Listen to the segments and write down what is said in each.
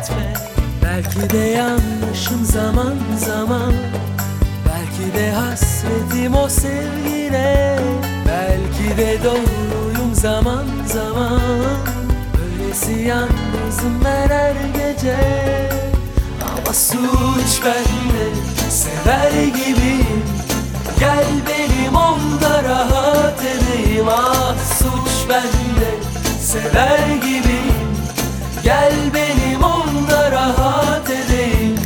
etme. Belki de yanlışım zaman zaman, belki de hasretim o sevgine, belki de doğruyum zaman zaman. Böylesi yalnızım ben her gece, ama suç bende, sever gibiyim. Gel benim onda rahat edeyim. Ah suç bende, sever gibiyim. Gel benim onda rahat edeyim.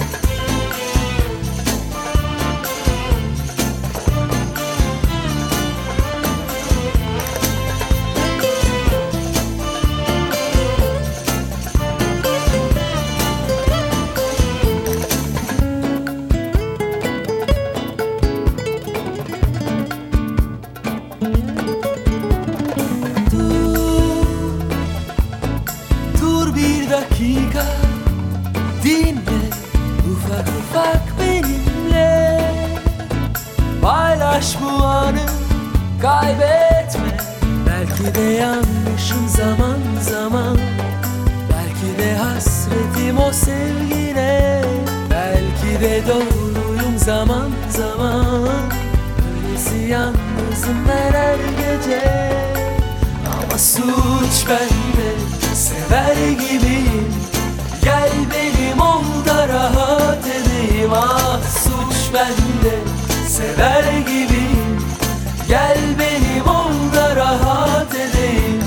Dur bir dakika, dinle ufak ufak benimle. Paylaş bu anı, kaybetme. Belki de yanlışım zaman zaman, belki de hasretim o sevgine, belki de doğruyum zaman zaman. Böylesi yalnızım ben her gece, ama suç bende, sever gibiyim. Gel benim onda rahat edeyim. Ah suç bende, sever gibiyim. Gel benim onda rahat edeyim.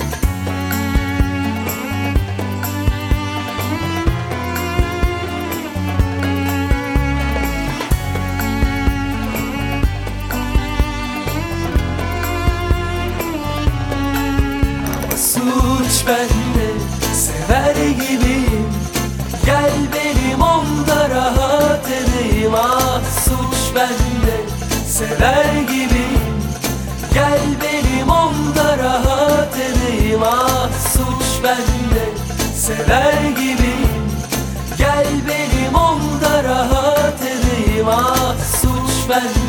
Suç bende, sever gibiyim. Gel benim onda rahat edeyim. Ah suç bende, sever gibiyim. Gel benim onda rahat edeyim. Ah suç bende, sever gibiyim. Gel benim onda rahat edeyim. Ah suç bende.